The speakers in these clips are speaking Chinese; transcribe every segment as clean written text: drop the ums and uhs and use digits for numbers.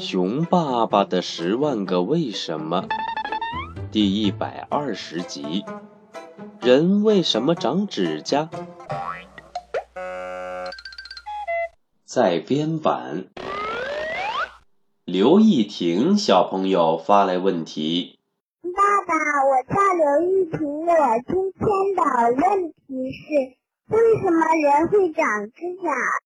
熊爸爸的10万个为什么第120集，人为什么长指甲？在编版，刘亦婷小朋友发来问题。 爸爸，我叫刘亦婷，我今天的问题是，为什么人会长指甲？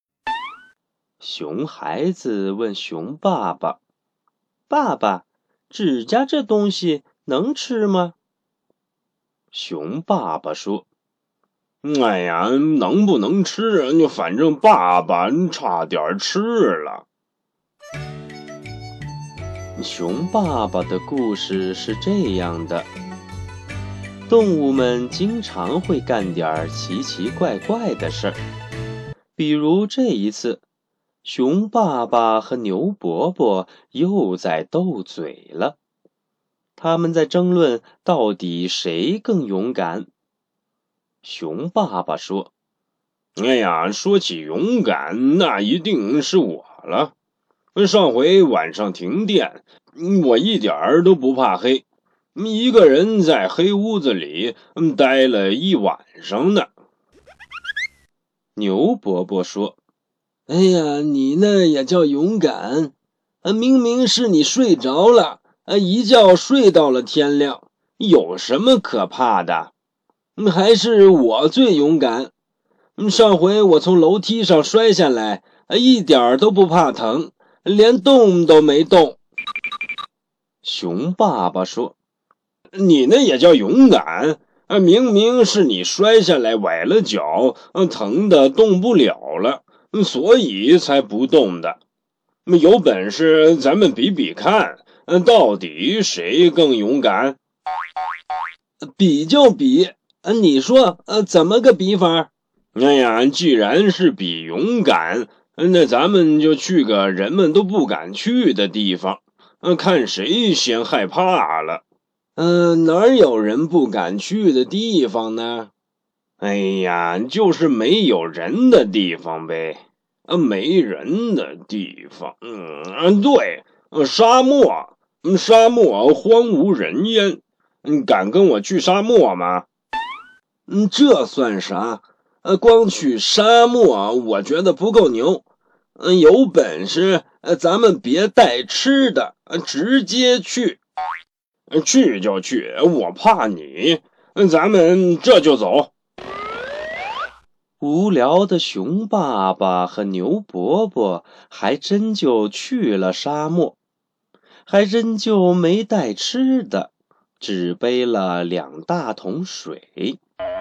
熊孩子问熊爸爸：爸爸，指甲这东西能吃吗？熊爸爸说： 哎呀，能不能吃，反正爸爸差点吃了。 熊爸爸的故事是这样的：动物们经常会干点奇奇怪怪的事儿，比如这一次，熊爸爸和牛伯伯又在斗嘴了。他们在争论到底谁更勇敢。熊爸爸说： 哎呀，说起勇敢，那一定是我了。上回晚上停电，我一点儿都不怕黑，一个人在黑屋子里待了一晚上呢。 牛伯伯说： 哎呀，你那也叫勇敢？明明是你睡着了，一觉睡到了天亮，有什么可怕的？还是我最勇敢。上回我从楼梯上摔下来，一点都不怕疼，连动都没动。 熊爸爸说： 你那也叫勇敢？明明是你摔下来崴了脚，疼得动不了了，所以才不动的。有本事咱们比比看，到底谁更勇敢？ 比就比，你说怎么个比法？ 哎呀，既然是比勇敢，那咱们就去个人们都不敢去的地方，看谁先害怕了。 哪有人不敢去的地方呢？ 哎呀，就是没有人的地方呗。没人的地方，对，沙漠，沙漠荒无人烟，敢跟我去沙漠吗？ 这算啥？光去沙漠，我觉得不够牛。有本事，咱们别带吃的，直接去。 去就去，我怕你，咱们这就走。 无聊的熊爸爸和牛伯伯还真就去了沙漠，还真就没带吃的，只背了2大桶水。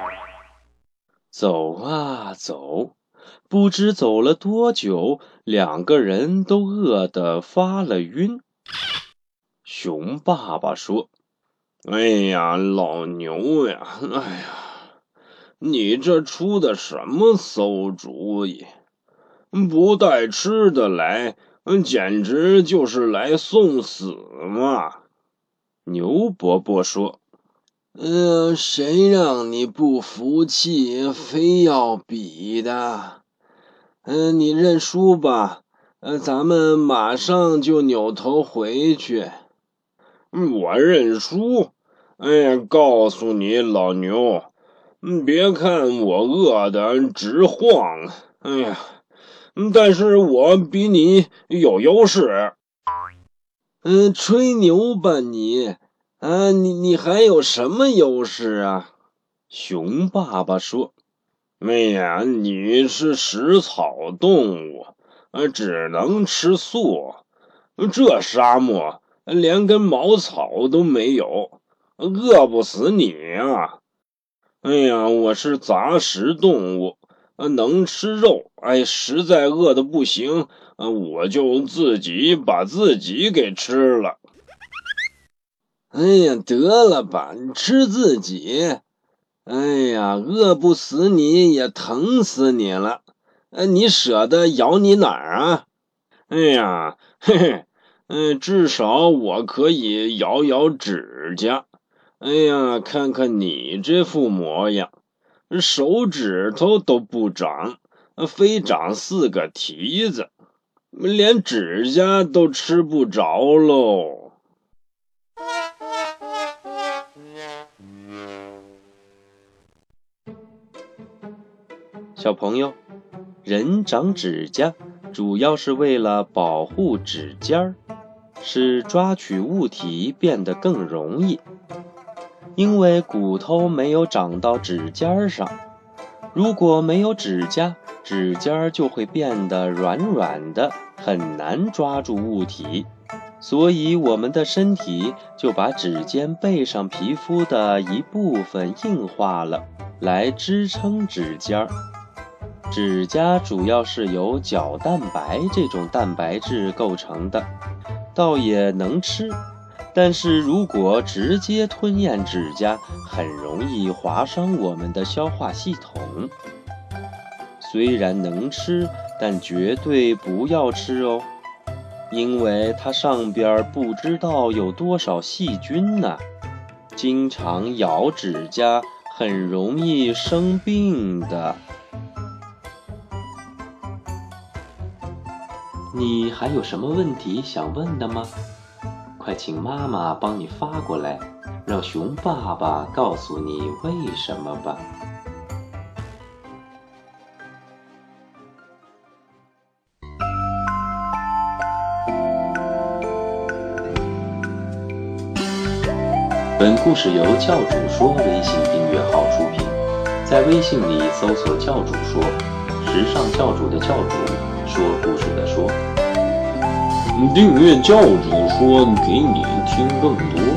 走啊走，不知走了多久，2个人都饿得发了晕。熊爸爸说： 哎呀，老牛呀，哎呀，你这出的什么馊主意？不带吃的来，简直就是来送死嘛！ 牛伯伯说： 谁让你不服气，非要比的？你认输吧，咱们马上就扭头回去。 我认输？哎呀，告诉你老牛，别看我饿得直晃，哎呀，但是我比你有优势。 吹牛吧你！你还有什么优势啊？ 熊爸爸说： 哎呀，你是食草动物，只能吃素，这沙漠连根茅草都没有，饿不死你啊！哎呀，我是杂食动物，能吃肉，实在饿得不行，我就自己把自己给吃了。 哎呀，得了吧，你吃自己。哎呀，饿不死你也疼死你了。你舍得咬你哪儿啊？ 哎呀，嘿嘿，至少我可以咬咬指甲。哎呀，看看你这副模样，手指头都不长，非长4个蹄子。 连指甲都吃不着喽。 小朋友，人长指甲主要是为了保护指尖儿，使抓取物体变得更容易。因为骨头没有长到指尖上，如果没有指甲，指尖就会变得软软的，很难抓住物体。所以我们的身体就把指尖背上皮肤的一部分硬化了，来支撑指尖。指甲主要是由角蛋白这种蛋白质构成的，倒也能吃。但是如果直接吞咽指甲，很容易划伤我们的消化系统。虽然能吃，但绝对不要吃哦，因为它上边不知道有多少细菌呢。经常咬指甲很容易生病的。你还有什么问题想问的吗？快请妈妈帮你发过来，让熊爸爸告诉你为什么吧。本故事由教主说微信订阅号出品，在微信里搜索教主说，时尚教主的教主，说故事的说。 订阅教主说，给你听更多。